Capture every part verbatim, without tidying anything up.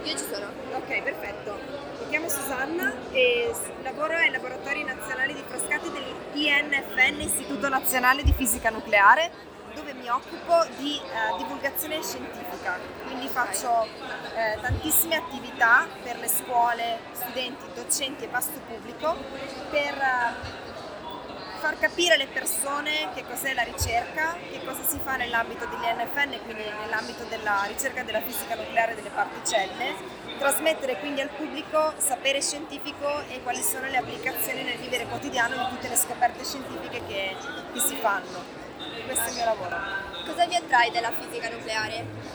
Io ci sono. Ok, perfetto. Mi chiamo Susanna e s- lavoro ai laboratori nazionali di Frascati dell'I N F N, Istituto Nazionale di Fisica Nucleare, dove mi occupo di eh, divulgazione scientifica. Quindi faccio eh, tantissime attività per le scuole, studenti, docenti e vasto pubblico per eh, far capire alle persone che cos'è la ricerca, che cosa si fa nell'ambito dell'I N F N, quindi nell'ambito della ricerca della fisica nucleare delle particelle, trasmettere quindi al pubblico sapere scientifico e quali sono le applicazioni nel vivere quotidiano di tutte le scoperte scientifiche che, che si fanno. Questo è il mio lavoro. Cosa vi attrae della fisica nucleare?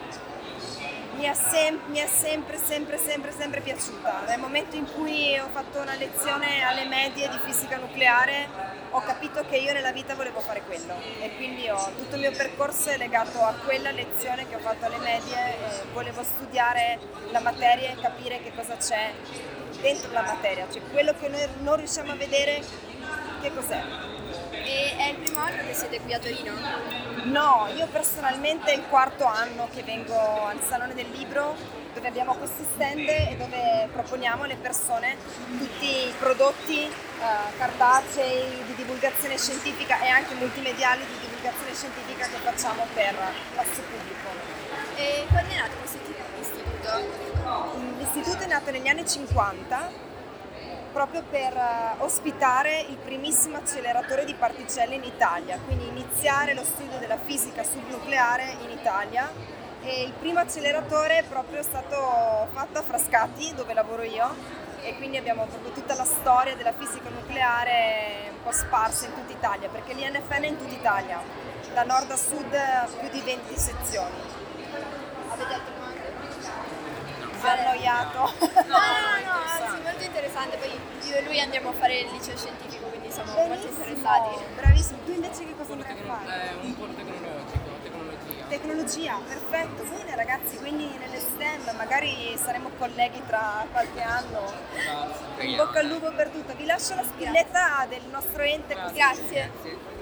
Mi è, sem- mi è sempre, sempre, sempre, sempre piaciuta. Nel momento in cui ho fatto una lezione alle medie di fisica nucleare, ho capito che io nella vita volevo fare quello e quindi ho, tutto il mio percorso è legato a quella lezione che ho fatto alle medie e volevo studiare la materia e capire che cosa c'è dentro la materia, cioè quello che noi non riusciamo a vedere, che cos'è. E è il primo anno che siete qui a Torino? No, io personalmente è il quarto anno che vengo al Salone del Libro, dove abbiamo questi stand e dove proponiamo alle persone tutti i prodotti eh, cartacei di divulgazione scientifica e anche multimediali di divulgazione scientifica che facciamo per il nostro pubblico. E quando è nato questo istituto? L'istituto è nato negli anni cinquanta proprio per eh, ospitare il primissimo acceleratore di particelle in Italia, quindi iniziare lo studio della fisica subnucleare in Italia. E il primo acceleratore è proprio stato fatto a Frascati, dove lavoro io, e quindi abbiamo proprio tutta la storia della fisica nucleare un po' sparsa in tutta Italia, perché l'I N F N è in tutta Italia, da nord a sud più di venti sezioni. Avete altre domande? Vi ho annoiato? No, no, no, anzi molto interessante, poi io e lui andiamo a fare il liceo scientifico, quindi siamo molto Benissimo, interessati. bravissimo. Tu invece che cosa andrai a Tecno- fare? è un po' tecnologico, tecnologia. Tecnologia, perfetto. Bene ragazzi, quindi nelle STEM magari saremo colleghi tra qualche anno. Grazie. In bocca al lupo per tutto. Vi lascio la spilletta del nostro ente. Grazie. Grazie.